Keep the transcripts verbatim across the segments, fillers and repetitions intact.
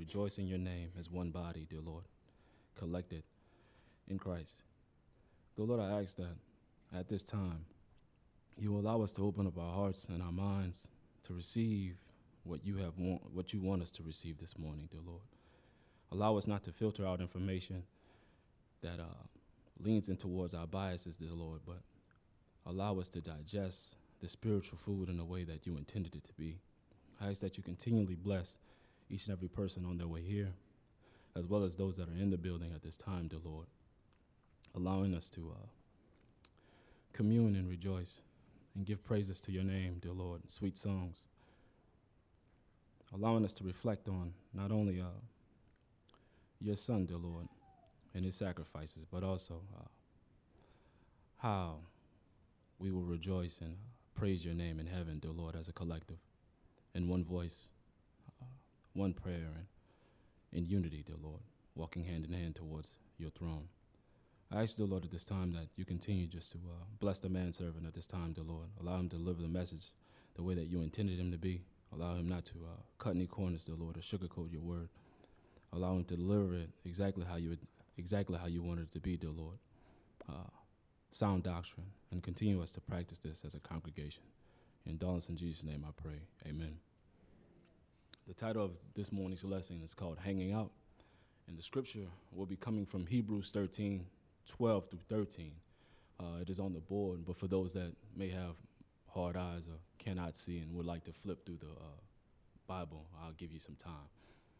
rejoice in your name as one body, dear Lord, collected in Christ. Dear Lord, I ask that at this time, you will allow us to open up our hearts and our minds to receive what you have want, what you want us to receive this morning, dear Lord. Allow us not to filter out information that uh, leans in towards our biases, dear Lord, but allow us to digest the spiritual food in a way that you intended it to be. I ask that you continually bless each and every person on their way here, as well as those that are in the building at this time, dear Lord, allowing us to uh, commune and rejoice and give praises to your name, dear Lord, sweet songs, allowing us to reflect on not only uh, your Son, dear Lord, and his sacrifices, but also uh, how we will rejoice and uh, praise your name in heaven, dear Lord, as a collective, in one voice, uh, one prayer, and in unity, dear Lord, walking hand in hand towards your throne. I ask, dear Lord, at this time that you continue just to uh, bless the manservant at this time, dear Lord. Allow him to deliver the message the way that you intended him to be. Allow him not to uh, cut any corners, dear Lord, or sugarcoat your word. Allow him to deliver it exactly how you would, exactly how you wanted it to be, dear Lord. Uh, sound doctrine, and continue us to practice this as a congregation. In Darlington, in Jesus' name I pray, amen. The title of this morning's lesson is called Hanging Out, and the scripture will be coming from Hebrews thirteen, twelve through thirteen. Uh, it is on the board, but for those that may have hard eyes or cannot see and would like to flip through the uh, Bible, I'll give you some time.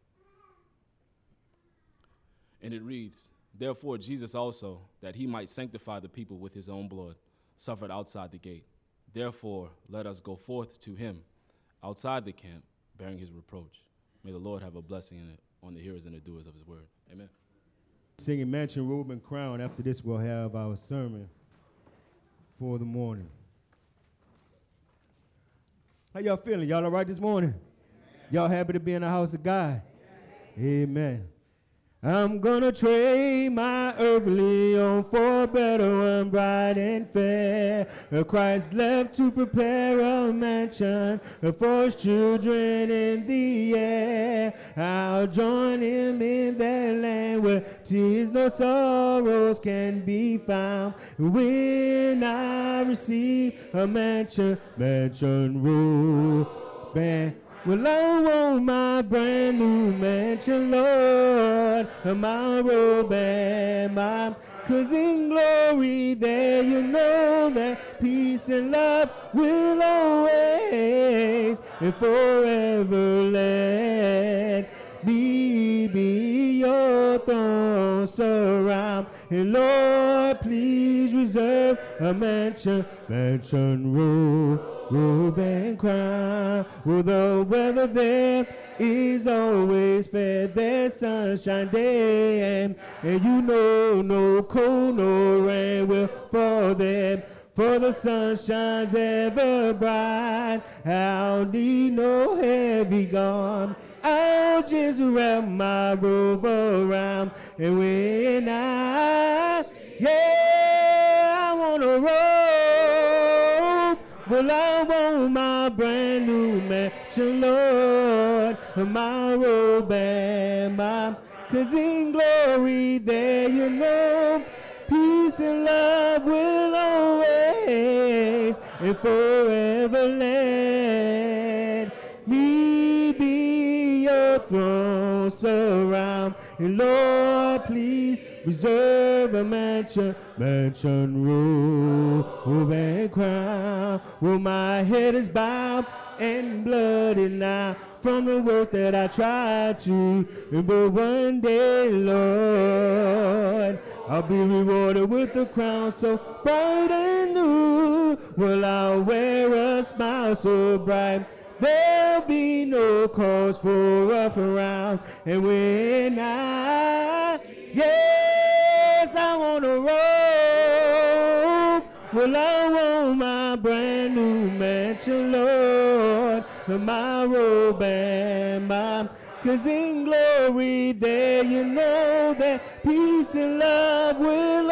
And it reads, "Therefore Jesus also, that he might sanctify the people with his own blood, suffered outside the gate. Therefore let us go forth to him outside the camp, bearing his reproach." May the Lord have a blessing in it on the hearers and the doers of his word. Amen. Singing Mansion, Robe, and Crown. After this, we'll have our sermon for the morning. How y'all feeling? Y'all all right this morning? Y'all happy to be in the house of God? Amen. I'm gonna trade my earthly on for a better one, bright and fair. Christ left to prepare a mansion for his children in the air. I'll join him in that land where tears no sorrows can be found. When I receive a mansion, mansion robe, band. Well, I want my brand new mansion, Lord, my robe and my, 'cause in glory there you know that peace and love will always and forever let me be your throne surround. And Lord, please reserve a mansion, mansion robe, robe and crown. Well, the weather there is always fair. There's sunshine day and, and you know no cold, no rain will fall there. For the sun shines ever bright. I'll need no heavy garment. I'll just wrap my robe around. And when I, yeah, I want a robe. Well, I want my brand new mansion, Lord, my robe and my, 'cause in glory there you know peace and love will always and forever let me be your throne surround. And Lord, please reserve a mansion, mansion robe and crown. Well, my head is bowed and bloody now from the work that I tried to, but one day, Lord, I'll be rewarded with a crown so bright and new. Well, I'll wear a smile so bright there'll be no cause for a frown. And when I, yes, I want a robe. Well, I want my brand new mansion, Lord, my robe and my, 'cause in glory there you know that peace and love will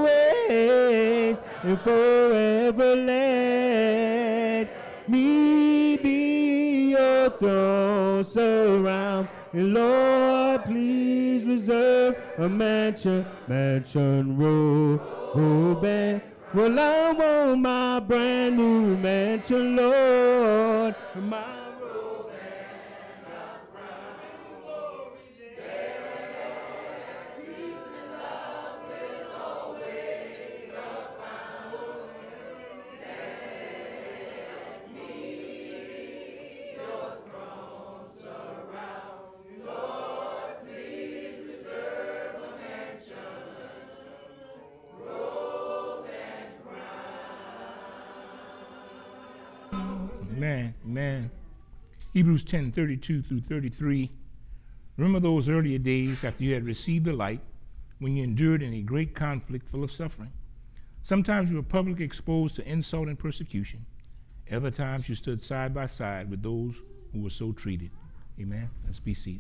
always and forever let me be your throne surround. And Lord, please reserve a mansion, mansion row, row band. Well, I want my brand new mansion, Lord. My row band of crown glory there. Peace and love will always abound. Let me your throne surround. Lord, please reserve a mansion, robe and crown. Man, man. Hebrews ten, thirty-two through thirty-three. Remember those earlier days after you had received the light, when you endured in a great conflict full of suffering. Sometimes you were publicly exposed to insult and persecution. Other times you stood side by side with those who were so treated. Amen. Let's be seated.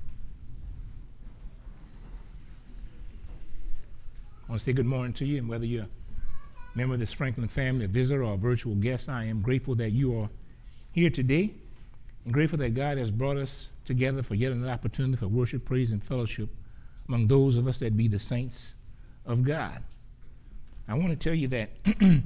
I want to say good morning to you, and whether you're a member of this Franklin family, a visitor, or a virtual guest, I am grateful that you are here today, and grateful that God has brought us together for yet another opportunity for worship, praise, and fellowship among those of us that be the saints of God. I want to tell you that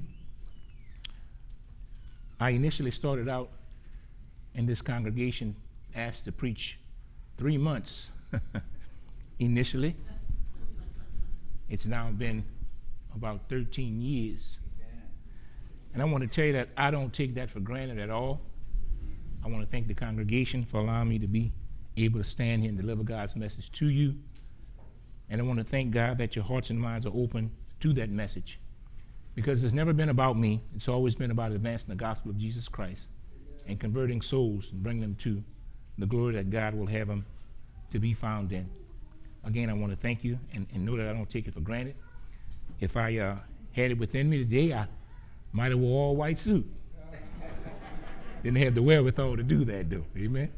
I initially started out in this congregation asked to preach three months initially. It's now been about thirteen years. And I want to tell you that I don't take that for granted at all. I want to thank the congregation for allowing me to be able to stand here and deliver God's message to you. And I want to thank God that your hearts and minds are open to that message. Because it's never been about me. It's always been about advancing the gospel of Jesus Christ and converting souls and bringing them to the glory that God will have them to be found in. Again, I want to thank you and, and know that I don't take it for granted. If I uh, had it within me today, I might have wore all white suit. Didn't have the wherewithal to do that, though. Amen.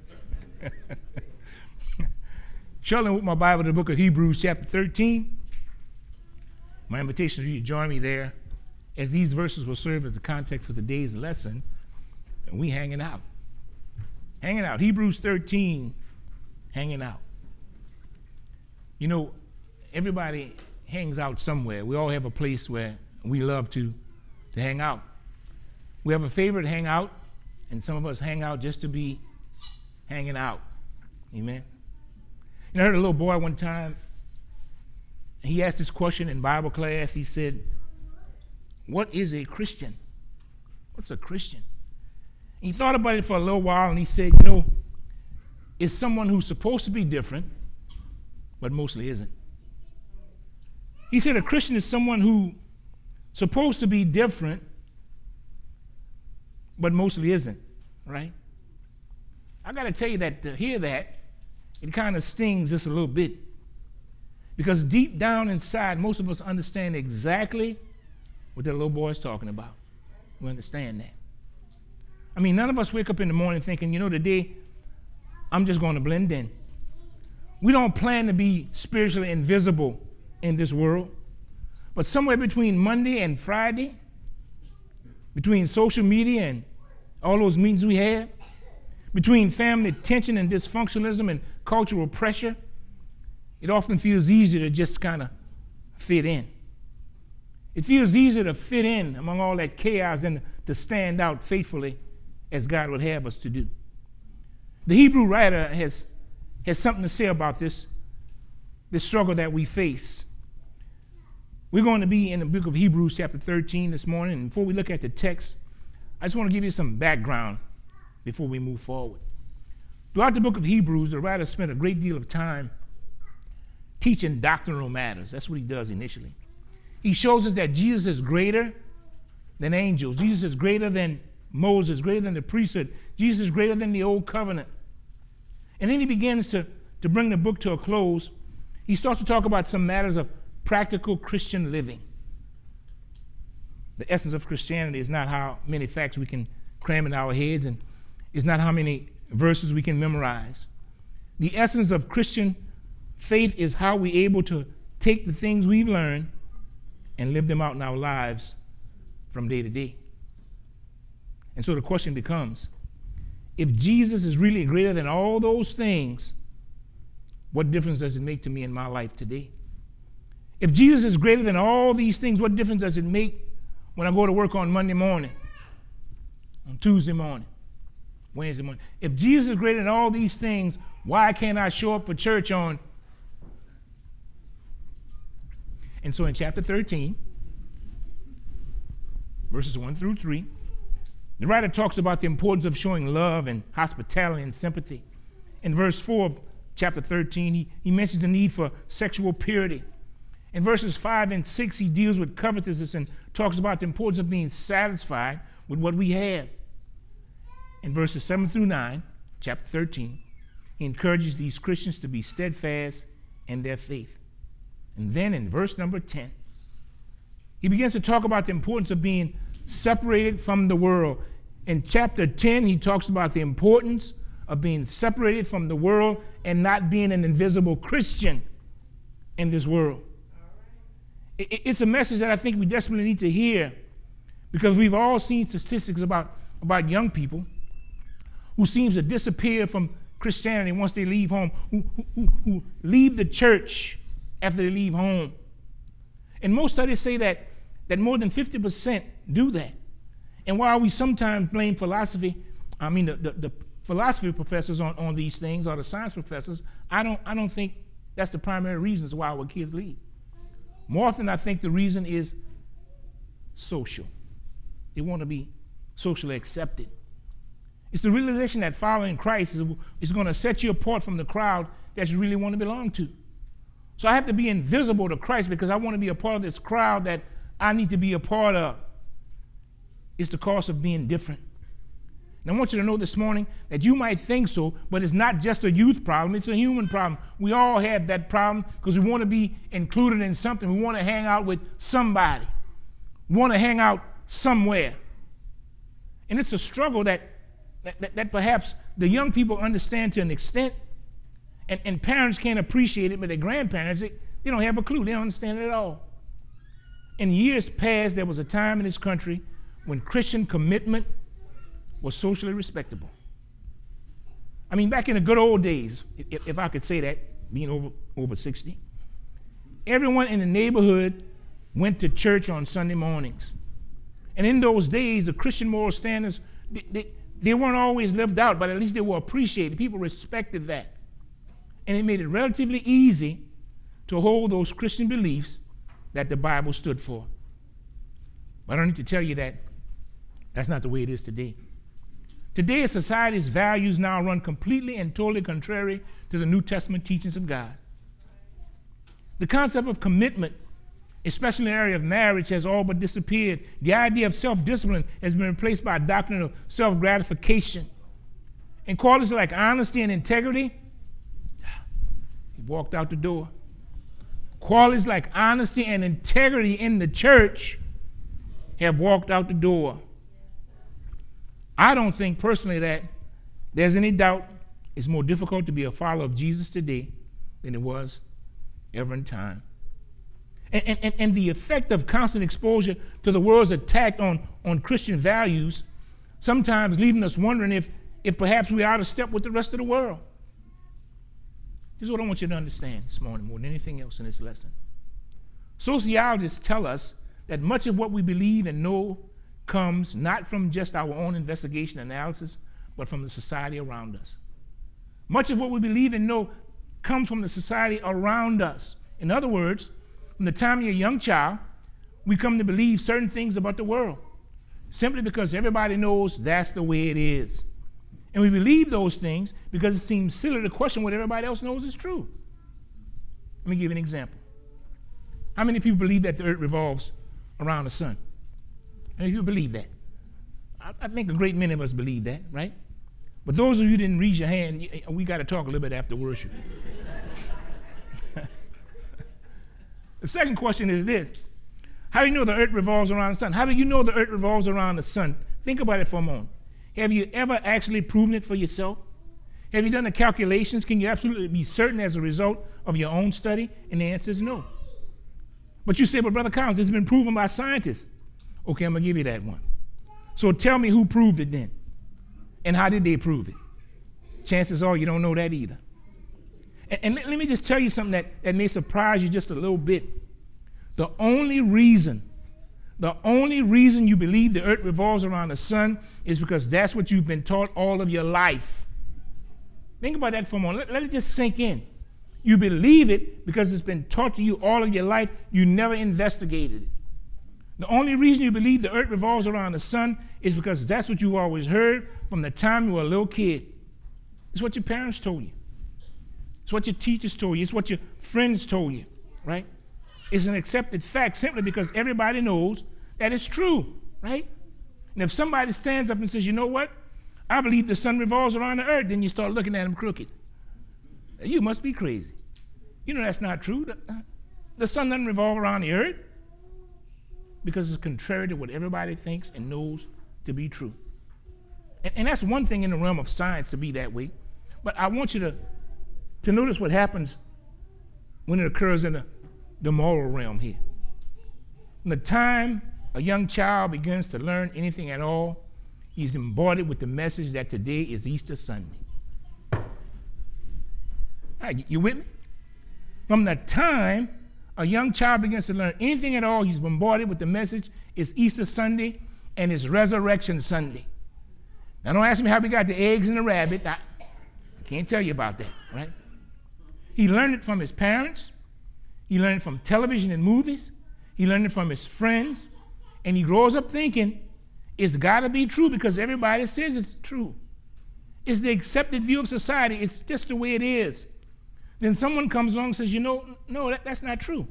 Shortly with my Bible, the book of Hebrews, chapter thirteen. My invitation to you to join me there, as these verses will serve as the context for today's lesson, and we hanging out. Hanging out. Hebrews thirteen, hanging out. You know, everybody hangs out somewhere. We all have a place where we love to, to hang out. We have a favorite hangout, and some of us hang out just to be hanging out. Amen. You know, I heard a little boy one time, he asked this question in Bible class. He said, what is a Christian? What's a Christian? And he thought about it for a little while, and he said, you know, it's someone who's supposed to be different, but mostly isn't. He said a Christian is someone who's supposed to be different, but mostly isn't, right? I got to tell you that to hear that, it kind of stings just a little bit. Because deep down inside, most of us understand exactly what that little boy is talking about. We understand that. I mean, none of us wake up in the morning thinking, you know, today I'm just going to blend in. We don't plan to be spiritually invisible in this world. But somewhere between Monday and Friday, between social media and all those meetings we have, between family tension and dysfunctionalism and cultural pressure, it often feels easier to just kind of fit in. It feels easier to fit in among all that chaos than to stand out faithfully as God would have us to do. The Hebrew writer has, has something to say about this, this struggle that we face. We're going to be in the book of Hebrews chapter thirteen this morning, and before we look at the text, I just want to give you some background before we move forward. Throughout the book of Hebrews, the writer spent a great deal of time teaching doctrinal matters. That's what he does initially. He shows us that Jesus is greater than angels. Jesus is greater than Moses, greater than the priesthood. Jesus is greater than the old covenant. And then he begins to, to bring the book to a close. He starts to talk about some matters of practical Christian living. The essence of Christianity is not how many facts we can cram in our heads, and it's not how many verses we can memorize. The essence of Christian faith is how we're able to take the things we've learned and live them out in our lives from day to day. And so the question becomes, if Jesus is really greater than all those things, what difference does it make to me in my life today? If Jesus is greater than all these things, what difference does it make when I go to work on Monday morning, on Tuesday morning, Wednesday morning? If Jesus is greater than all these things, why can't I show up for church on? And so in chapter thirteen, verses one through three, the writer talks about the importance of showing love and hospitality and sympathy. In verse four of chapter thirteen, he, he mentions the need for sexual purity. In verses five and six, he deals with covetousness and talks about the importance of being satisfied with what we have. In verses seven through nine, chapter thirteen, he encourages these Christians to be steadfast in their faith. And then in verse number ten, he begins to talk about the importance of being separated from the world. In chapter ten, he talks about the importance of being separated from the world and not being an invisible Christian in this world. It's a message that I think we desperately need to hear, because we've all seen statistics about, about young people who seems to disappear from Christianity once they leave home, who, who, who leave the church after they leave home. And most studies say that, that more than fifty percent do that. And while we sometimes blame philosophy, I mean the, the, the philosophy professors on, on these things, or the science professors, I don't, I don't think that's the primary reasons why our kids leave. More often, I think the reason is social. They want to be socially accepted. It's the realization that following Christ is, is going to set you apart from the crowd that you really want to belong to. So I have to be invisible to Christ because I want to be a part of this crowd that I need to be a part of. It's the cost of being different. And I want you to know this morning that you might think so, but it's not just a youth problem, it's a human problem. We all have that problem because we want to be included in something. We want to hang out with somebody. We want to hang out somewhere. And it's a struggle that, that, that, that perhaps the young people understand to an extent, and, and parents can't appreciate it, but their grandparents, they, they don't have a clue. They don't understand it at all. In years past, there was a time in this country when Christian commitment was socially respectable. I mean, back in the good old days, if, if I could say that, being over, over sixty, everyone in the neighborhood went to church on Sunday mornings. And in those days, the Christian moral standards, they, they, they weren't always lived out, but at least they were appreciated. People respected that. And it made it relatively easy to hold those Christian beliefs that the Bible stood for. But I don't need to tell you that that's not the way it is today. Today, society's values now run completely and totally contrary to the New Testament teachings of God. The concept of commitment, especially in the area of marriage, has all but disappeared. The idea of self-discipline has been replaced by a doctrine of self-gratification. And qualities like honesty and integrity, he walked out the door. Qualities like honesty and integrity in the church have walked out the door. I don't think personally that there's any doubt it's more difficult to be a follower of Jesus today than it was ever in time. And, and, and the effect of constant exposure to the world's attack on, on Christian values sometimes leaving us wondering if, if perhaps we're out of step with the rest of the world. This is what I want you to understand this morning more than anything else in this lesson. Sociologists tell us that much of what we believe and know comes not from just our own investigation and analysis, but from the society around us. Much of what we believe and know comes from the society around us. In other words, from the time you're a young child, we come to believe certain things about the world, simply because everybody knows that's the way it is. And we believe those things because it seems silly to question what everybody else knows is true. Let me give you an example. How many people believe that the earth revolves around the sun? How many people believe that? I, I think a great many of us believe that, right? But those of you who didn't raise your hand, we got to talk a little bit after worship. The second question is this. How do you know the earth revolves around the sun? How do you know the earth revolves around the sun? Think about it for a moment. Have you ever actually proven it for yourself? Have you done the calculations? Can you absolutely be certain as a result of your own study? And the answer is no. But you say, but Brother Collins, it's been proven by scientists. Okay, I'm going to give you that one. So tell me who proved it then. And how did they prove it? Chances are you don't know that either. And, and let, let me just tell you something that, that may surprise you just a little bit. The only reason, the only reason you believe the earth revolves around the sun is because that's what you've been taught all of your life. Think about that for a moment. Let, let it just sink in. You believe it because it's been taught to you all of your life. You never investigated it. The only reason you believe the earth revolves around the sun is because that's what you've always heard from the time you were a little kid. It's what your parents told you. It's what your teachers told you. It's what your friends told you, right? It's an accepted fact simply because everybody knows that it's true, right? And if somebody stands up and says, you know what? I believe the sun revolves around the earth, then you start looking at them crooked. You must be crazy. You know that's not true. The, the sun doesn't revolve around the earth because it's contrary to what everybody thinks and knows to be true. And, and that's one thing in the realm of science to be that way. But I want you to, to notice what happens when it occurs in the, the moral realm here. From the time a young child begins to learn anything at all, he's embodied with the message that today is Easter Sunday. All right, you with me? From the time a young child begins to learn anything at all, he's bombarded with the message, it's Easter Sunday and it's Resurrection Sunday. Now don't ask me how we got the eggs and the rabbit. I, I can't tell you about that, right? He learned it from his parents. He learned it from television and movies. He learned it from his friends. And he grows up thinking it's got to be true because everybody says it's true. It's the accepted view of society. It's just the way it is. Then someone comes along and says, you know, no, that, that's not true.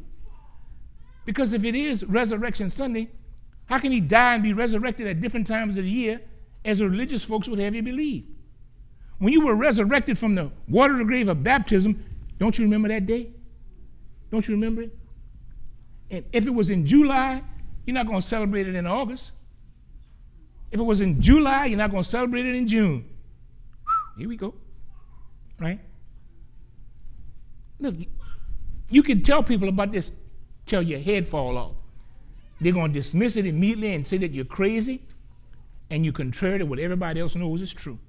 Because if it is Resurrection Sunday, how can he die and be resurrected at different times of the year as religious folks would have you believe? When you were resurrected from the water of the grave of baptism, don't you remember that day? Don't you remember it? And if it was in July, you're not going to celebrate it in August. If it was in July, you're not going to celebrate it in June. Here we go, right? Look, you can tell people about this till your head fall off. They're going to dismiss it immediately and say that you're crazy and you're contrary to what everybody else knows is true.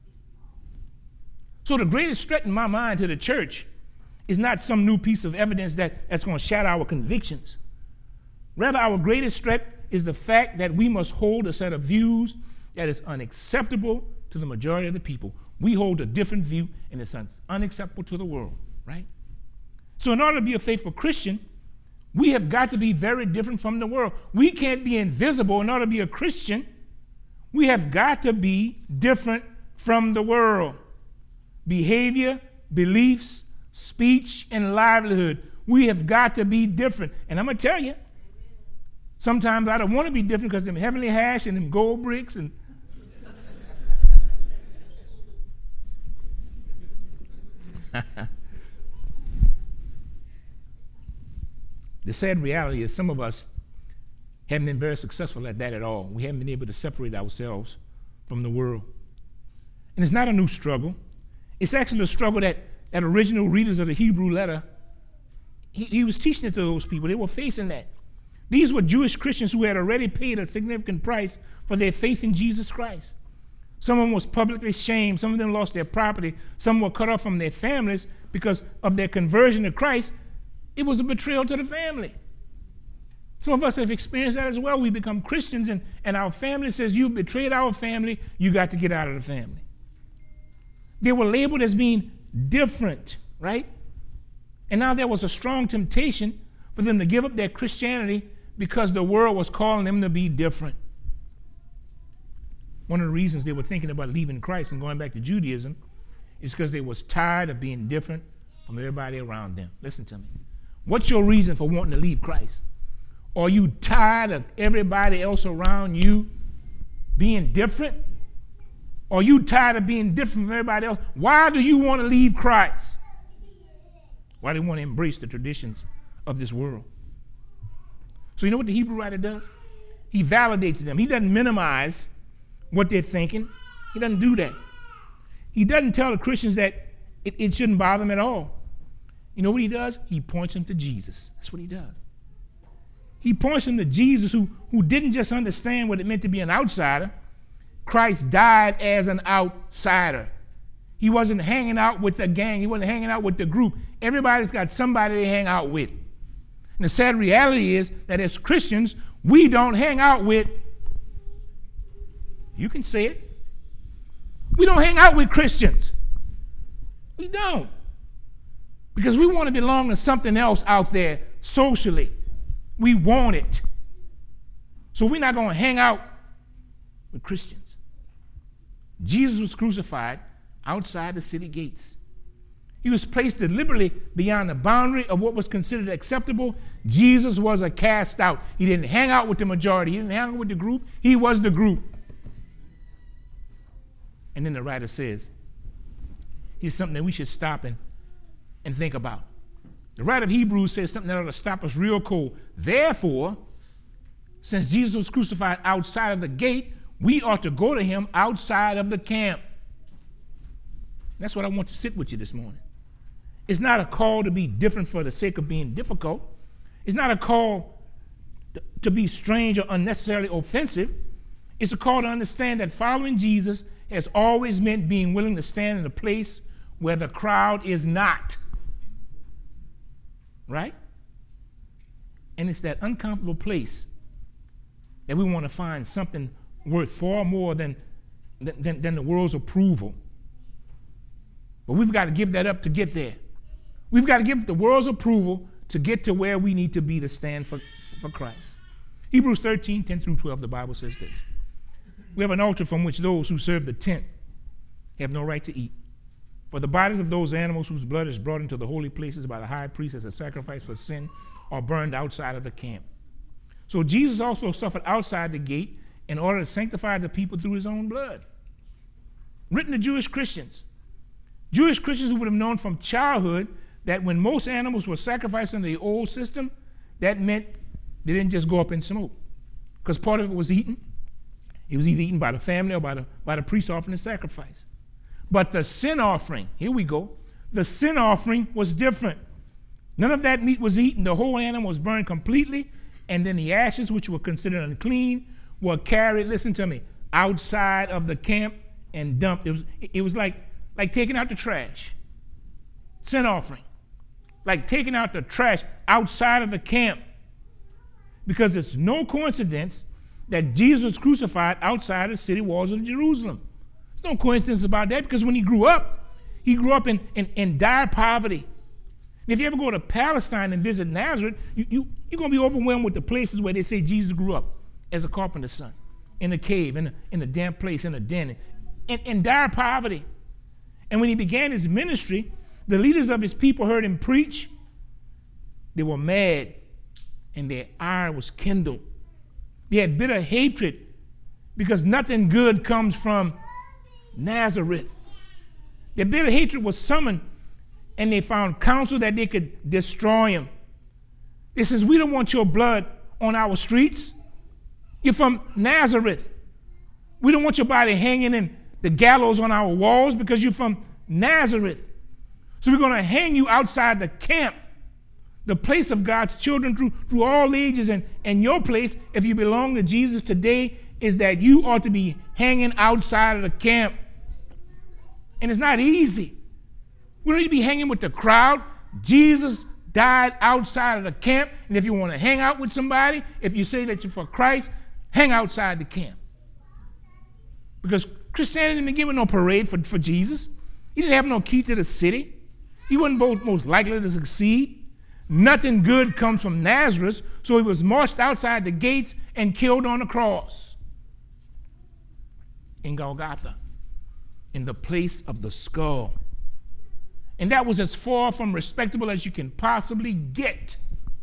So the greatest threat in my mind to the church is not some new piece of evidence that, that's going to shatter our convictions. Rather, our greatest threat is the fact that we must hold a set of views that is unacceptable to the majority of the people. We hold a different view and it's un- unacceptable to the world, right? So in order to be a faithful Christian, we have got to be very different from the world. We can't be invisible in order to be a Christian. We have got to be different from the world. Behavior, beliefs, speech, and livelihood. We have got to be different. And I'm going to tell you, sometimes I don't want to be different because them heavenly hash and them gold bricks and the sad reality is some of us haven't been very successful at that at all. We haven't been able to separate ourselves from the world. And it's not a new struggle. It's actually a struggle that, that original readers of the Hebrew letter, he, he was teaching it to those people. They were facing that. These were Jewish Christians who had already paid a significant price for their faith in Jesus Christ. Some of them was publicly shamed. Some of them lost their property. Some were cut off from their families because of their conversion to Christ. It was a betrayal to the family. Some of us have experienced that as well. We become Christians and, and our family says, you betrayed our family, you got to get out of the family. They were labeled as being different, right? And now there was a strong temptation for them to give up their Christianity because the world was calling them to be different. One of the reasons they were thinking about leaving Christ and going back to Judaism is because they was tired of being different from everybody around them. Listen to me. What's your reason for wanting to leave Christ? Are you tired of everybody else around you being different? Are you tired of being different from everybody else? Why do you want to leave Christ? Why do you want to embrace the traditions of this world? So you know what the Hebrew writer does? He validates them. He doesn't minimize what they're thinking. He doesn't do that. He doesn't tell the Christians that it, it shouldn't bother them at all. You know what he does? He points them to Jesus. That's what he does. He points them to Jesus who, who didn't just understand what it meant to be an outsider. Christ died as an outsider. He wasn't hanging out with the gang. He wasn't hanging out with the group. Everybody's got somebody they hang out with. And the sad reality is that as Christians, we don't hang out with, you can say it, we don't hang out with Christians. We don't. Because we want to belong to something else out there socially. We want it. So we're not going to hang out with Christians. Jesus was crucified outside the city gates. He was placed deliberately beyond the boundary of what was considered acceptable. Jesus was a cast out. He didn't hang out with the majority. He didn't hang out with the group. He was the group. And then the writer says, here's something that we should stop and, and think about. The writer of Hebrews says something that ought to stop us real cold. Therefore, since Jesus was crucified outside of the gate, we ought to go to him outside of the camp. That's what I want to sit with you this morning. It's not a call to be different for the sake of being difficult. It's not a call to be strange or unnecessarily offensive. It's a call to understand that following Jesus has always meant being willing to stand in a place where the crowd is not. Right? And it's that uncomfortable place that we want to find something worth far more than, than, than the world's approval. But we've got to give that up to get there. We've got to give the world's approval to get to where we need to be to stand for, for Christ. Hebrews thirteen, ten through twelve, the Bible says this. We have an altar from which those who serve the tent have no right to eat. For the bodies of those animals whose blood is brought into the holy places by the high priest as a sacrifice for sin are burned outside of the camp. So Jesus also suffered outside the gate in order to sanctify the people through his own blood. Written to Jewish Christians. Jewish Christians who would have known from childhood that when most animals were sacrificed under the old system, that meant they didn't just go up in smoke. Because part of it was eaten. It was either eaten by the family or by the, by the priest offering the sacrifice. But the sin offering, here we go, the sin offering was different. None of that meat was eaten. The whole animal was burned completely, and then the ashes, which were considered unclean, were carried, listen to me, outside of the camp and dumped. It was, it was like, like taking out the trash. Sin offering. Like taking out the trash outside of the camp. Because it's no coincidence that Jesus was crucified outside the city walls of Jerusalem. There's no coincidence about that, because when he grew up, he grew up in, in, in dire poverty. And if you ever go to Palestine and visit Nazareth, you, you, you're going to be overwhelmed with the places where they say Jesus grew up as a carpenter's son, in a cave, in a, in a damp place, in a den, in, in dire poverty. And when he began his ministry, the leaders of his people heard him preach. They were mad, and their ire was kindled. They had bitter hatred because nothing good comes from Nazareth. Their bitter hatred was summoned, and they found counsel that they could destroy him. They says, we don't want your blood on our streets. You're from Nazareth. We don't want your body hanging in the gallows on our walls because you're from Nazareth. So we're going to hang you outside the camp, the place of God's children through, through all ages. And, and your place, if you belong to Jesus today, is that you ought to be hanging outside of the camp. And it's not easy. We don't need to be hanging with the crowd. Jesus died outside of the camp. And if you want to hang out with somebody, if you say that you're for Christ, hang outside the camp. Because Christianity didn't give him no parade for, for Jesus. He didn't have no key to the city. He wasn't both most likely to succeed. Nothing good comes from Nazareth, so he was marched outside the gates and killed on the cross in Golgotha, in the place of the skull. And that was as far from respectable as you can possibly get.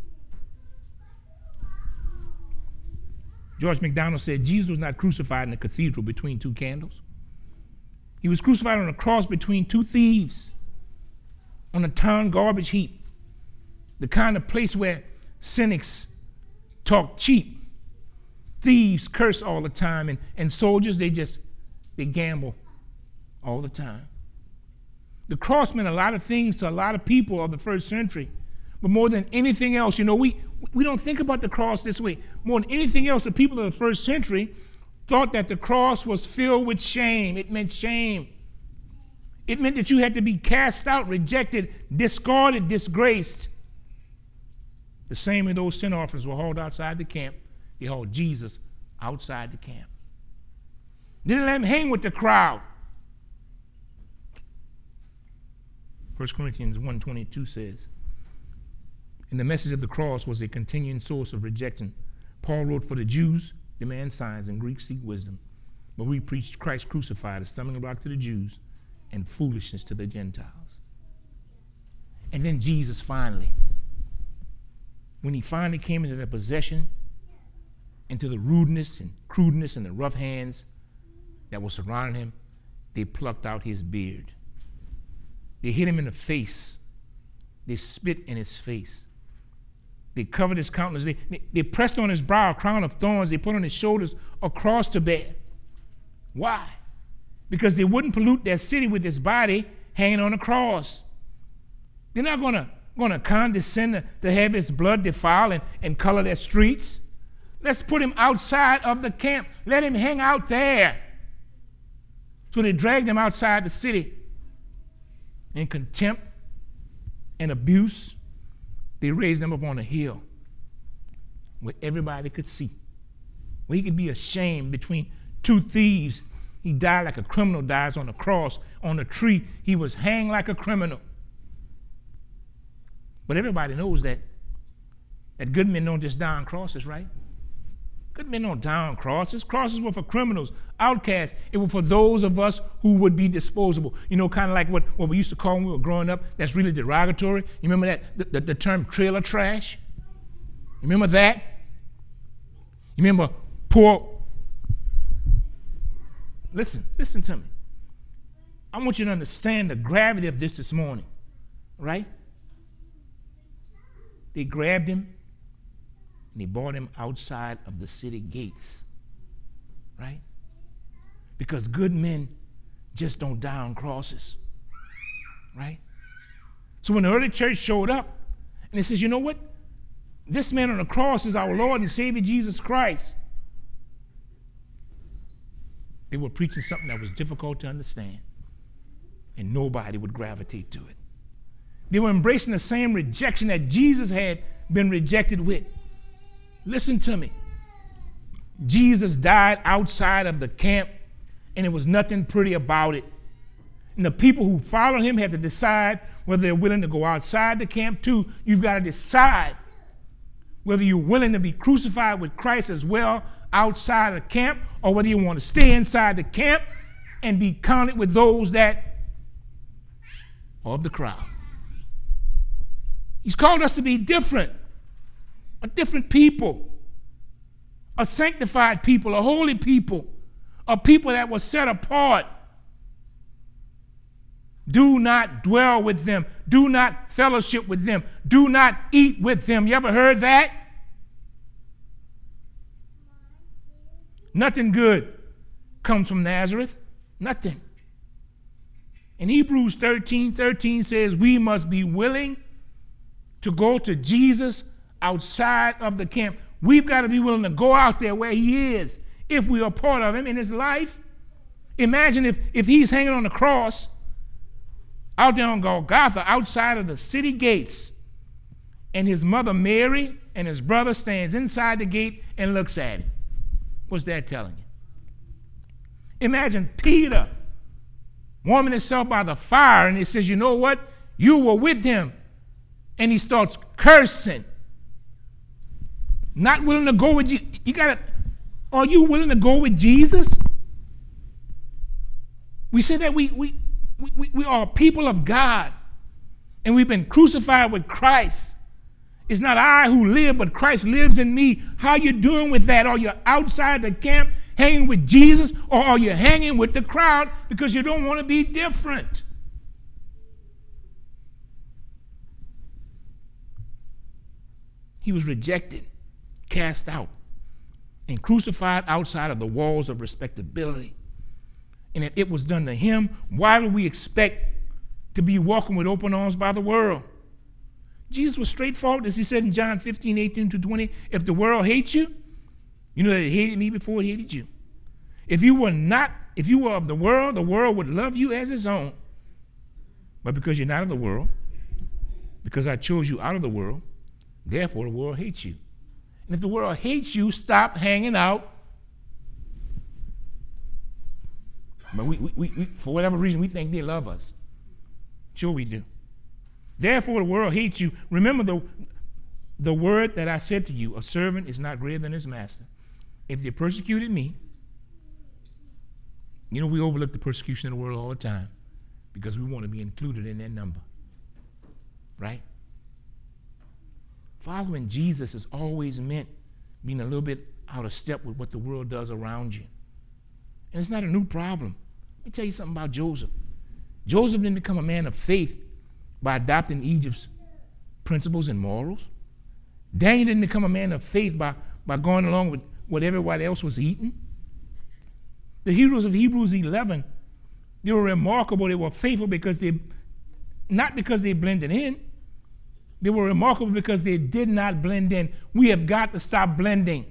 George MacDonald said Jesus was not crucified in a cathedral between two candles. He was crucified on a cross between two thieves on a town garbage heap, the kind of place where cynics talk cheap, thieves curse all the time, and, and soldiers, they just, they gamble all the time. The cross meant a lot of things to a lot of people of the first century, but more than anything else, you know, we, we don't think about the cross this way. More than anything else, the people of the first century thought that the cross was filled with shame. It meant shame. It meant that you had to be cast out, rejected, discarded, disgraced. The same way those sin offerings were hauled outside the camp, they hauled Jesus outside the camp. Didn't let him hang with the crowd. First Corinthians one twenty-two says, and the message of the cross was a continuing source of rejection. Paul wrote, for the Jews demand signs and Greeks seek wisdom, but we preach Christ crucified, a stumbling block to the Jews and foolishness to the Gentiles. And then Jesus finally, when he finally came into the possession, into the rudeness and crudeness and the rough hands that were surrounding him, they plucked out his beard. They hit him in the face. They spit in his face. They covered his countenance. They, they, they pressed on his brow a crown of thorns. They put on his shoulders a cross to bear. Why? Because they wouldn't pollute their city with his body hanging on a cross. They're not going to going to condescend to, to have his blood defile and, and color their streets. Let's put him outside of the camp. Let him hang out there. So they dragged him outside the city. In contempt and abuse, they raised him up on a hill where everybody could see, where he could be ashamed between two thieves. He died like a criminal dies on a cross. On a tree, he was hanged like a criminal. But everybody knows that, that good men don't just die on crosses, right? Good men don't die on crosses. Crosses were for criminals, outcasts. It was for those of us who would be disposable. You know, kind of like what, what we used to call when we were growing up. That's really derogatory. You remember that, the, the, the term trailer trash? You remember that? You remember poor... Listen, listen to me. I want you to understand the gravity of this this morning, right? They grabbed him and they brought him outside of the city gates, right? Because good men just don't die on crosses, right? So when the early church showed up and it says, you know what? This man on the cross is our Lord and Savior Jesus Christ. They were preaching something that was difficult to understand, and nobody would gravitate to it. They were embracing the same rejection that Jesus had been rejected with. Listen to me. Jesus died outside of the camp, and there was nothing pretty about it. And the people who followed him had to decide whether they're willing to go outside the camp too. You've got to decide whether you're willing to be crucified with Christ as well outside of the camp, or whether you want to stay inside the camp and be counted with those that are of the crowd. He's called us to be different, a different people, a sanctified people, a holy people, a people that was set apart. Do not dwell with them. Do not fellowship with them. Do not eat with them. You ever heard that? Nothing good comes from Nazareth. Nothing. And Hebrews thirteen thirteen says we must be willing to go to Jesus outside of the camp. We've got to be willing to go out there where he is if we are part of him in his life. Imagine if, if he's hanging on the cross out there on Golgotha outside of the city gates, and his mother Mary and his brother stands inside the gate and looks at him. What's that telling you? Imagine Peter warming himself by the fire, and he says, you know what? You were with him. And he starts cursing. Not willing to go with you. You gotta, are you willing to go with Jesus? We say that we, we, we, we are people of God, and we've been crucified with Christ. It's not I who live, but Christ lives in me. How are you doing with that? Are you outside the camp hanging with Jesus, or are you hanging with the crowd because you don't want to be different? He was rejected, cast out, and crucified outside of the walls of respectability. And if it was done to him, why would we expect to be walking with open arms by the world? Jesus was straightforward, as he said in John fifteen, eighteen to twenty, if the world hates you, you know that it hated me before it hated you. If you were not, if you were of the world, the world would love you as its own. But because you're not of the world, because I chose you out of the world, therefore the world hates you. And if the world hates you, stop hanging out. But we, we, we, for whatever reason, we think they love us. Sure we do. Therefore the world hates you. Remember the, the word that I said to you, a servant is not greater than his master. If they persecuted me, you know, we overlook the persecution in the world all the time because we want to be included in their number. Right? Following Jesus has always meant being a little bit out of step with what the world does around you. And it's not a new problem. Let me tell you something about Joseph. Joseph didn't become a man of faith by adopting Egypt's principles and morals. Daniel didn't become a man of faith by, by going along with what everybody else was eating. The heroes of Hebrews eleven, they were remarkable. They were faithful because they, not because they blended in. They were remarkable because they did not blend in. We have got to stop blending.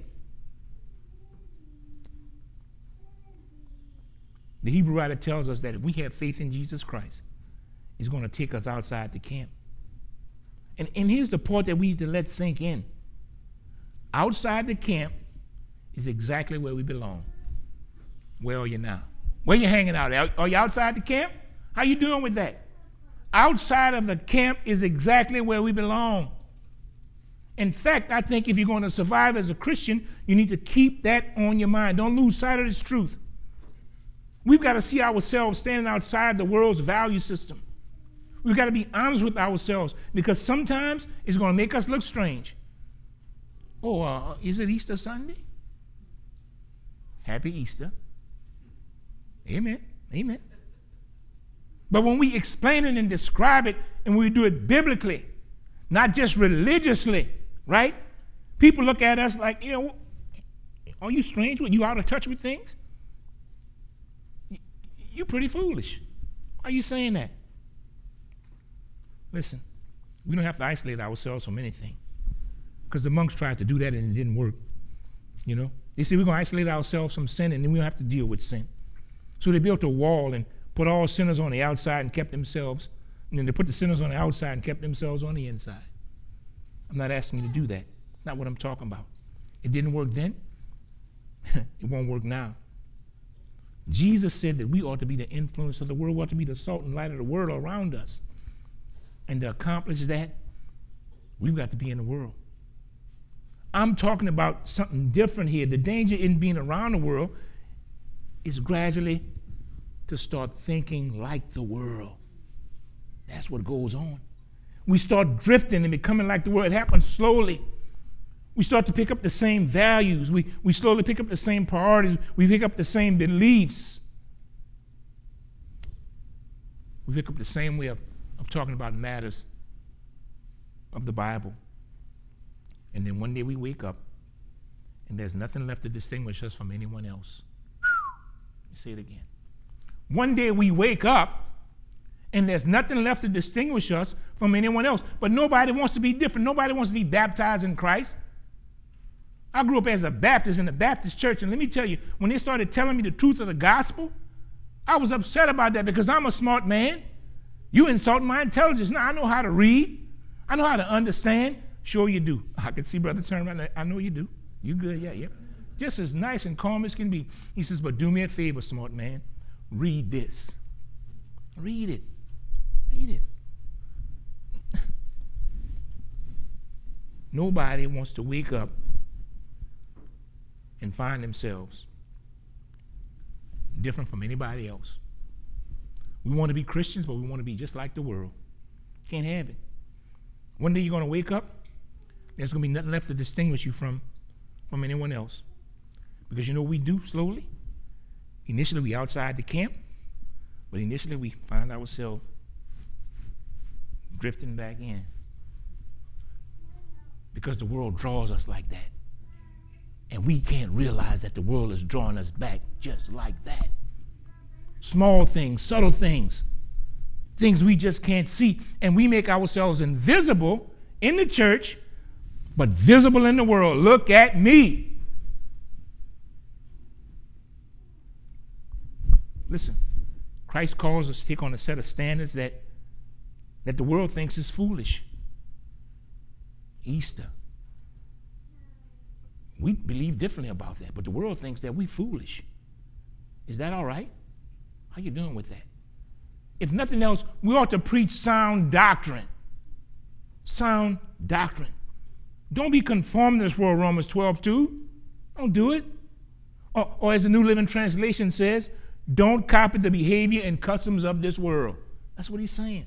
The Hebrew writer tells us that if we have faith in Jesus Christ, he's going to take us outside the camp. And, and here's the part that we need to let sink in. Outside the camp is exactly where we belong. Where are you now? Where you hanging out? Are you outside the camp? How you doing with that? Outside of the camp is exactly where we belong. In fact, I think if you're going to survive as a Christian, you need to keep that on your mind. Don't lose sight of this truth. We've got to see ourselves standing outside the world's value system. We've got to be honest with ourselves because sometimes it's going to make us look strange. Oh, uh, is it Easter Sunday? Happy Easter. Amen. Amen. But when we explain it and describe it and we do it biblically, not just religiously, right? People look at us like, you know, are you strange? Are you out of touch with things? You're pretty foolish. Why are you saying that? Listen, we don't have to isolate ourselves from anything because the monks tried to do that and it didn't work. You know, they said we're going to isolate ourselves from sin and then we don't have to deal with sin. So they built a wall and put all sinners on the outside and kept themselves, and then they put the sinners on the outside and kept themselves on the inside. I'm not asking you to do that. Not what I'm talking about. It didn't work then. It won't work now. Jesus said that we ought to be the influence of the world. We ought to be the salt and light of the world around us. And to accomplish that, we've got to be in the world. I'm talking about something different here. The danger in being around the world is gradually to start thinking like the world. That's what goes on. We start drifting and becoming like the world. It happens slowly. We start to pick up the same values. We, we slowly pick up the same priorities. We pick up the same beliefs. We pick up the same way of, of talking about matters of the Bible. And then one day we wake up and there's nothing left to distinguish us from anyone else. Let me say it again. One day we wake up and there's nothing left to distinguish us from anyone else. But nobody wants to be different. Nobody wants to be baptized in Christ. I grew up as a Baptist in the Baptist church, and let me tell you, when they started telling me the truth of the gospel, I was upset about that because I'm a smart man. You insulting my intelligence. Now, I know how to read. I know how to understand. Sure you do. I can see Brother turn around. I know you do. You good, yeah, yeah. Just as nice and calm as can be. He says, but do me a favor, smart man. Read this. Read it. Read it. Nobody wants to wake up and find themselves different from anybody else. We want to be Christians, but we want to be just like the world. Can't have it. One day you're going to wake up, there's going to be nothing left to distinguish you from, from anyone else. Because you know what we do slowly? Initially we outside the camp, but initially we find ourselves drifting back in. Because the world draws us like that. And we can't realize that the world is drawing us back just like that. Small things, subtle things, things we just can't see. And we make ourselves invisible in the church, but visible in the world. Look at me. Listen, Christ calls us to take on a set of standards that that the world thinks is foolish. Easter. We believe differently about that, but the world thinks that we're foolish. Is that all right? How you doing with that? If nothing else, we ought to preach sound doctrine. Sound doctrine. Don't be conformed to this world, Romans twelve two. Don't do it. Or, or as the New Living Translation says, don't copy the behavior and customs of this world. That's what he's saying.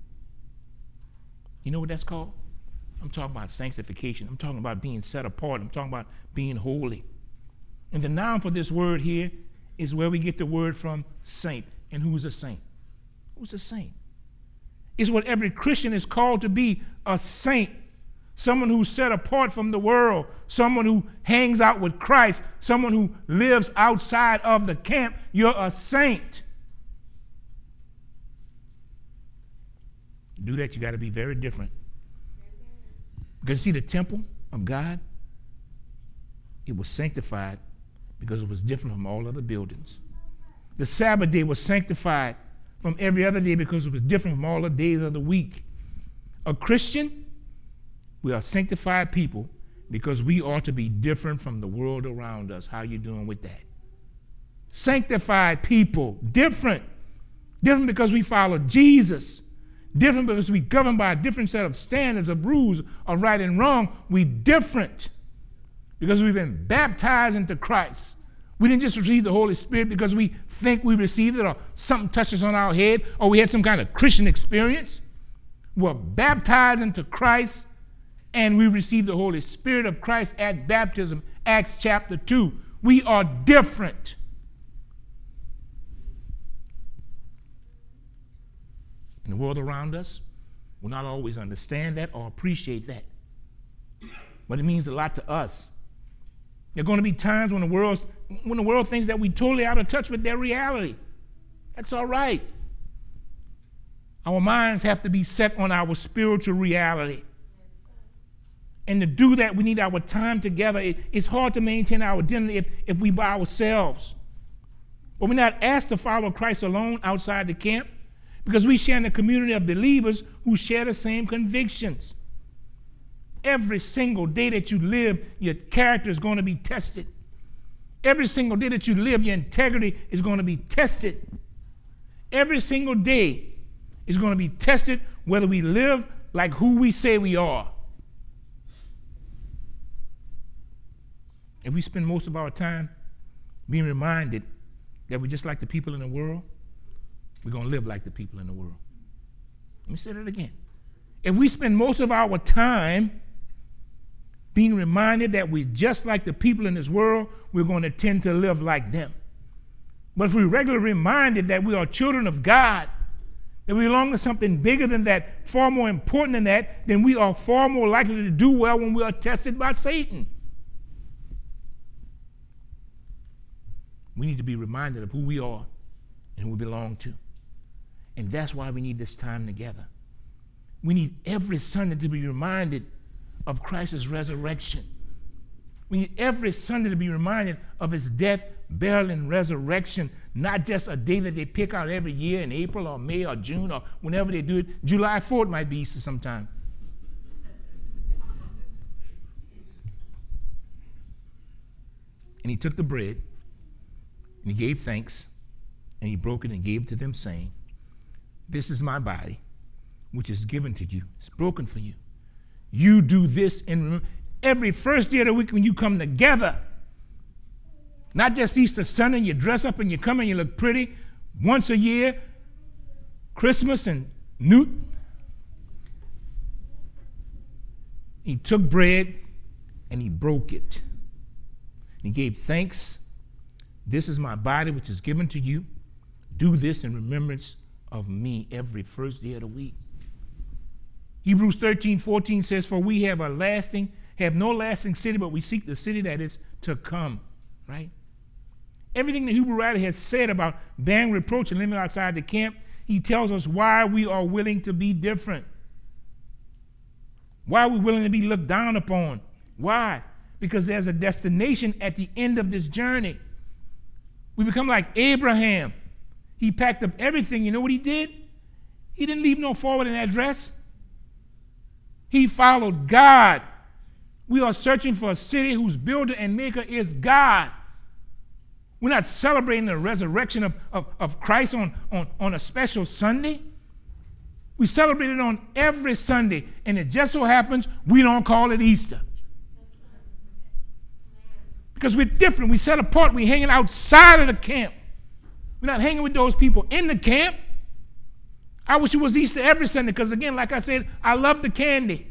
You know what that's called? I'm talking about sanctification. I'm talking about being set apart. I'm talking about being holy. And the noun for this word here is where we get the word from saint. And who's a saint? Who's a saint? It's what every Christian is called to be, a saint. Someone who's set apart from the world. Someone who hangs out with Christ. Someone who lives outside of the camp. You're a saint. To do that, you got to be very different. Because see, the temple of God, it was sanctified because it was different from all other buildings. The Sabbath day was sanctified from every other day because it was different from all the days of the week. A Christian, we are sanctified people because we ought to be different from the world around us. How you doing with that? Sanctified people, different. Different because we follow Jesus. Different because we governed by a different set of standards, of rules of right and wrong. We different because we've been baptized into Christ. We didn't just receive the Holy Spirit because we think we received it or something touched us on our head or we had some kind of Christian experience. We're baptized into Christ and we received the Holy Spirit of Christ at baptism, Acts chapter two. We are different. And the world around us will not always understand that or appreciate that. But it means a lot to us. There are going to be times when the world, when the world thinks that we're totally out of touch with their reality. That's all right. Our minds have to be set on our spiritual reality. And to do that, we need our time together. It, it's hard to maintain our identity if, if we by ourselves. But we're not asked to follow Christ alone outside the camp, because we share in a community of believers who share the same convictions. Every single day that you live, your character is going to be tested. Every single day that you live, your integrity is going to be tested. Every single day is going to be tested whether we live like who we say we are. If we spend most of our time being reminded that we're just like the people in the world, we're going to live like the people in the world. Let me say that again. If we spend most of our time being reminded that we're just like the people in this world, we're going to tend to live like them. But if we're regularly reminded that we are children of God, that we belong to something bigger than that, far more important than that, then we are far more likely to do well when we are tested by Satan. We need to be reminded of who we are and who we belong to. And that's why we need this time together. We need every Sunday to be reminded of Christ's resurrection. We need every Sunday to be reminded of his death, burial, and resurrection, not just a day that they pick out every year in April or May or June or whenever they do it. July fourth might be Easter sometime. And he took the bread, and he gave thanks, and he broke it and gave it to them, saying, "This is my body, which is given to you. It's broken for you. You do this in remembrance." Every first day of the week when you come together, not just Easter Sunday, you dress up and you come and you look pretty. Once a year, Christmas and New. He took bread and he broke it. He gave thanks. "This is my body, which is given to you. Do this in remembrance of me," every first day of the week. Hebrews thirteen fourteen says, "For we have a lasting, have no lasting city, but we seek the city that is to come." Right? Everything the Hebrew writer has said about bearing reproach and living outside the camp, he tells us why we are willing to be different. Why are we willing to be looked down upon? Why? Because there's a destination at the end of this journey. We become like Abraham. He packed up everything. You know what he did? He didn't leave no forwarding address. He followed God. We are searching for a city whose builder and maker is God. We're not celebrating the resurrection of, of, of Christ on, on, on a special Sunday. We celebrate it on every Sunday, and it just so happens we don't call it Easter. Because we're different. We set apart. We're hanging outside of the camp. We're not hanging with those people in the camp. I wish it was Easter every Sunday because, again, like I said, I love the candy.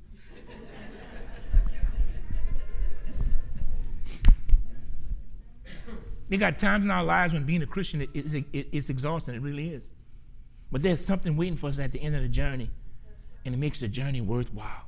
There got times in our lives when being a Christian it, it, it, it's exhausting. It really is. But there's something waiting for us at the end of the journey, and it makes the journey worthwhile.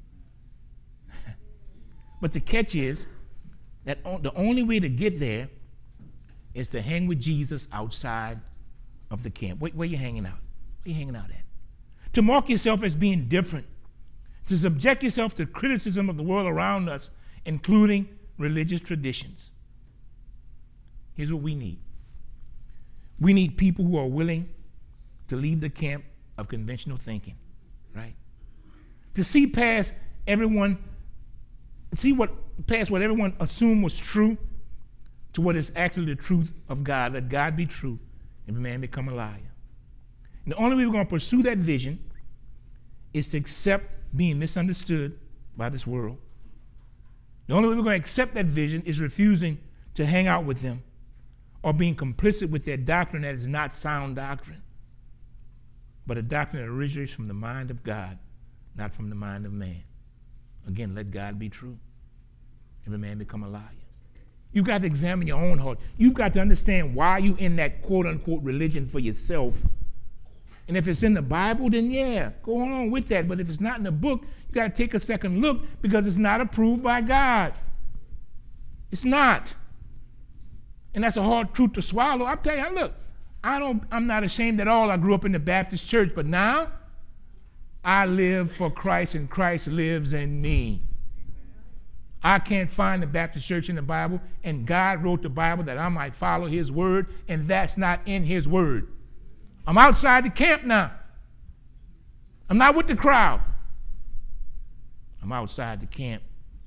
But the catch is that on, the only way to get there is to hang with Jesus outside of the camp. Where, where you hanging out? Where you hanging out at? To mark yourself as being different, to subject yourself to criticism of the world around us, including religious traditions. Here's what we need. We need people who are willing to leave the camp of conventional thinking, right? To see past everyone, see what past what everyone assumed was true to what is actually the truth of God. Let God be true and man become a liar. And the only way we're going to pursue that vision is to accept being misunderstood by this world. The only way we're going to accept that vision is refusing to hang out with them or being complicit with their doctrine that is not sound doctrine, but a doctrine that originates from the mind of God, not from the mind of man. Again, let God be true. Every man become a liar. You've got to examine your own heart. You've got to understand why you're in that quote-unquote religion for yourself. And if it's in the Bible, then yeah, go on with that. But if it's not in the book, you got to take a second look because it's not approved by God. It's not. And that's a hard truth to swallow. I'll tell you, look, I don't, I'm not ashamed at all. I grew up in the Baptist church, but now I live for Christ and Christ lives in me. I can't find the Baptist church in the Bible, and God wrote the Bible that I might follow his word, and that's not in his word. I'm outside the camp now. I'm not with the crowd. I'm outside the camp.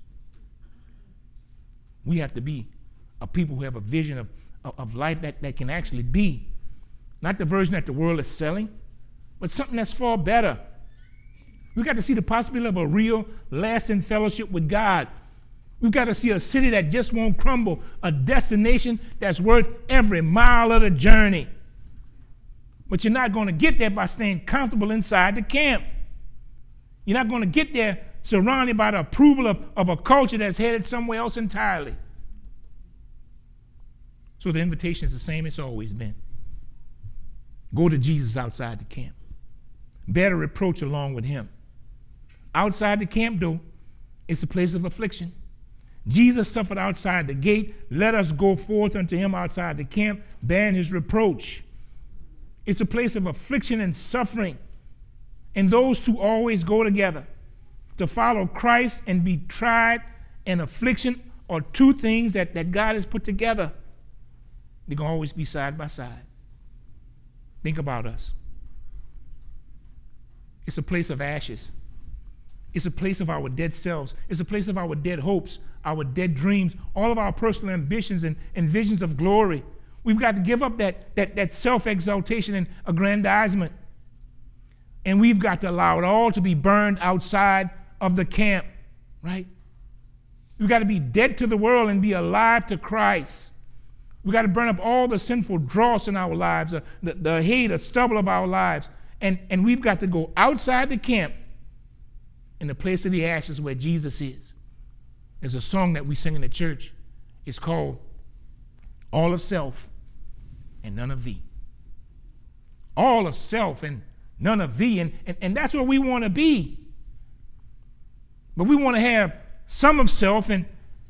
We have to be a people who have a vision of, of, of life that, that can actually be not the version that the world is selling, but something that's far better. We've got to see the possibility of a real, lasting fellowship with God. We've got to see a city that just won't crumble, a destination that's worth every mile of the journey. But you're not going to get there by staying comfortable inside the camp. You're not going to get there surrounded by the approval of, of a culture that's headed somewhere else entirely. So the invitation is the same it's always been. Go to Jesus outside the camp. Bear the reproach along with him. Outside the camp, though, it's a place of affliction. Jesus suffered outside the gate. Let us go forth unto him outside the camp, bearing his reproach. It's a place of affliction and suffering. And those two always go together. To follow Christ and be tried in affliction are two things that, that God has put together. They're going to always be side by side. Think about us. It's a place of ashes. It's a place of our dead selves. It's a place of our dead hopes, our dead dreams, all of our personal ambitions and, and visions of glory. We've got to give up that, that, that self-exaltation and aggrandizement. And we've got to allow it all to be burned outside of the camp, right? We've got to be dead to the world and be alive to Christ. We've got to burn up all the sinful dross in our lives, the, the, the hay, the stubble of our lives. And, and we've got to go outside the camp in the place of the ashes where Jesus is. There's a song that we sing in the church. It's called All of Self and None of Thee. All of self and none of thee. And, and, and that's where we want to be. But we want to have some of self and,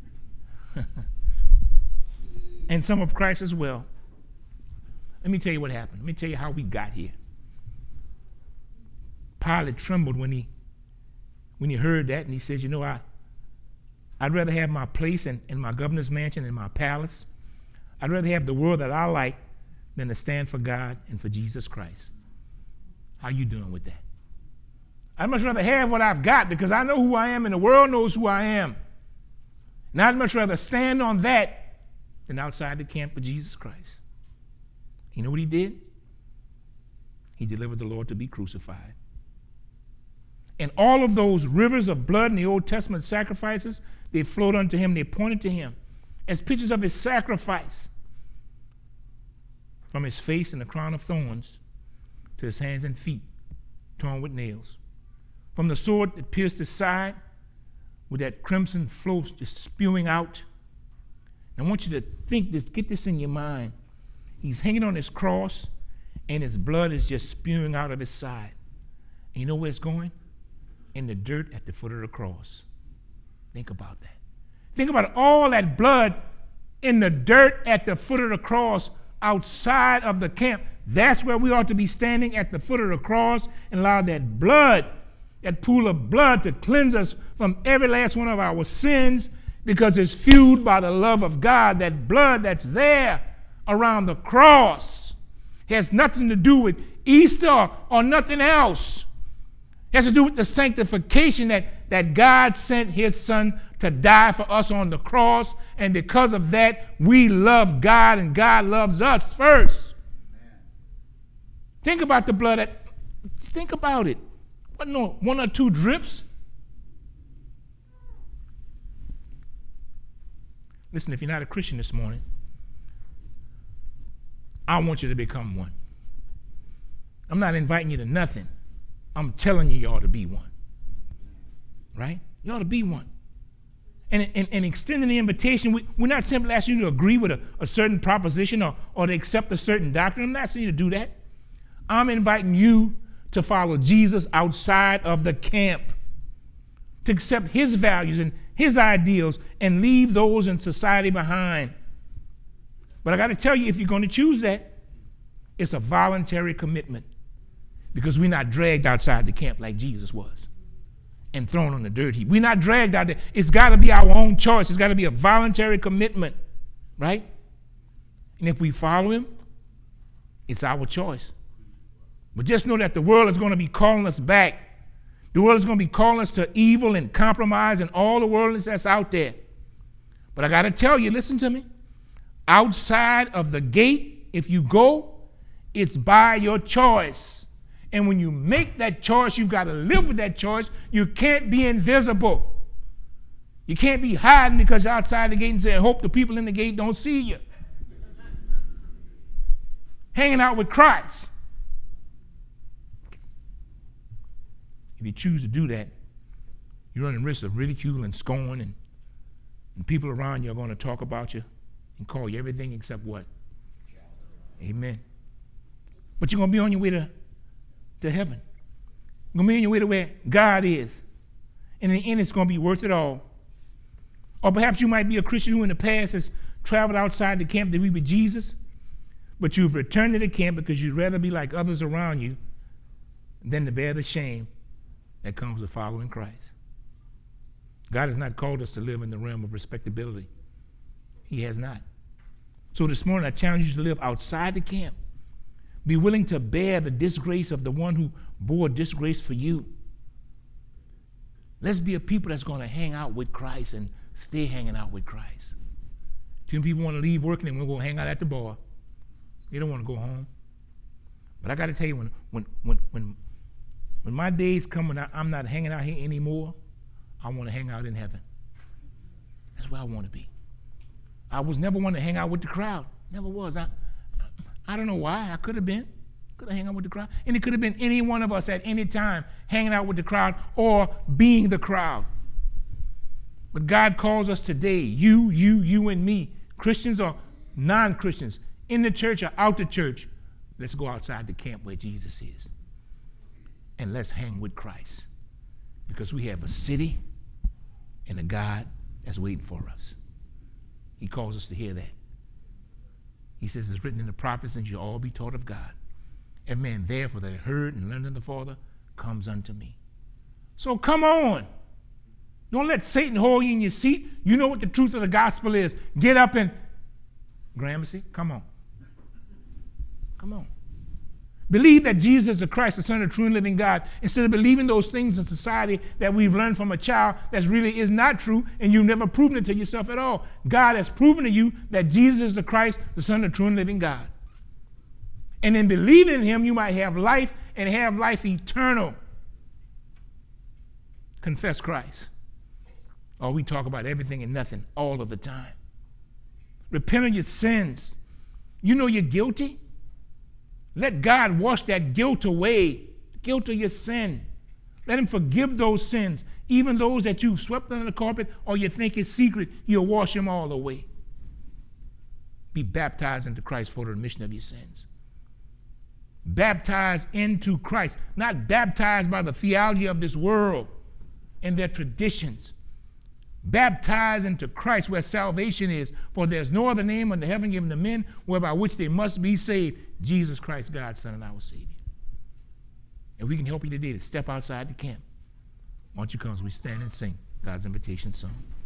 and some of Christ as well. Let me tell you what happened. Let me tell you how we got here. Pilate trembled when he when he heard that, and he said, you know, I, I'd rather have my place in, in my governor's mansion, in my palace. I'd rather have the world that I like than to stand for God and for Jesus Christ. How you doing with that? I'd much rather have what I've got because I know who I am and the world knows who I am. And I'd much rather stand on that than outside the camp for Jesus Christ. You know what he did? He delivered the Lord to be crucified. And all of those rivers of blood in the Old Testament sacrifices, they flowed unto him, they pointed to him as pictures of his sacrifice. From his face and the crown of thorns to his hands and feet torn with nails. From the sword that pierced his side with that crimson flow just spewing out. I want you to think this, get this in your mind. He's hanging on his cross and his blood is just spewing out of his side. And you know where it's going? In the dirt at the foot of the cross. Think about that. Think about all that blood in the dirt at the foot of the cross outside of the camp. That's where we ought to be standing, at the foot of the cross, and allow that blood, that pool of blood, to cleanse us from every last one of our sins, because it's fueled by the love of God. That blood that's there around the cross has nothing to do with Easter or nothing else. It has to do with the sanctification that, that God sent his son to die for us on the cross. And because of that, we love God and God loves us first. Amen. Think about the blood. That, think about it. What, no, one or two drips. Listen, if you're not a Christian this morning, I want you to become one. I'm not inviting you to nothing. I'm telling you, you ought to be one. Right? You ought to be one. And, and, and extending the invitation, we, we're not simply asking you to agree with a, a certain proposition or, or to accept a certain doctrine. I'm not asking you to do that. I'm inviting you to follow Jesus outside of the camp, to accept his values and his ideals and leave those in society behind. But I got to tell you, if you're going to choose that, it's a voluntary commitment. Because we're not dragged outside the camp like Jesus was and thrown on the dirt heap. We're not dragged out there. It's got to be our own choice. It's got to be a voluntary commitment, right? And if we follow him, it's our choice. But just know that the world is going to be calling us back. The world is going to be calling us to evil and compromise and all the worldliness that's out there. But I got to tell you, listen to me. Outside of the gate, if you go, it's by your choice. And when you make that choice, you've got to live with that choice. You can't be invisible. You can't be hiding because you're outside the gate and saying, hope the people in the gate don't see you. Hanging out with Christ. If you choose to do that, you're running risk of ridicule and scorn, and, and people around you are going to talk about you and call you everything except what? Amen. But you're going to be on your way to to heaven. You're going to be on your way to where God is. And in the end, it's going to be worth it all. Or perhaps you might be a Christian who in the past has traveled outside the camp to be with Jesus, but you've returned to the camp because you'd rather be like others around you than to bear the shame that comes with following Christ. God has not called us to live in the realm of respectability. He has not. So this morning, I challenge you to live outside the camp. Be willing to bear the disgrace of the one who bore disgrace for you. Let's be a people that's going to hang out with Christ and stay hanging out with Christ. Too many people want to leave work and they want to go hang out at the bar. They don't want to go home. But I got to tell you, when when when when when my days come when I, I'm not hanging out here anymore, I want to hang out in heaven. That's where I want to be. I was never one to hang out with the crowd. Never was. I I don't know why. I could have been. Could have hung out with the crowd. And it could have been any one of us at any time hanging out with the crowd or being the crowd. But God calls us today, you, you, you, and me, Christians or non-Christians, in the church or out the church, let's go outside the camp where Jesus is. And let's hang with Christ. Because we have a city and a God that's waiting for us. He calls us to hear that. He says it's written in the prophets, and you'll all be taught of God. And man, therefore, that heard and learned of the Father comes unto me. So come on. Don't let Satan hold you in your seat. You know what the truth of the gospel is. Get up and, Gramercy, come on. Come on. Believe that Jesus is the Christ, the Son of the true and living God, instead of believing those things in society that we've learned from a child that really is not true, and you've never proven it to yourself at all. God has proven to you that Jesus is the Christ, the Son of the true and living God. And in believing in him, you might have life and have life eternal. Confess Christ. Or we talk about everything and nothing all of the time. Repent of your sins. You know you're guilty. Let God wash that guilt away, guilt of your sin. Let him forgive those sins, even those that you've swept under the carpet or you think is secret. He'll wash them all away. Be baptized into Christ for the remission of your sins. Baptized into Christ, not baptized by the theology of this world and their traditions. Baptized into Christ where salvation is, for there's no other name under heaven given to men whereby which they must be saved. Jesus Christ, God's Son and our Savior. And we can help you today to step outside the camp. Why don't you come as we stand and sing God's invitation song.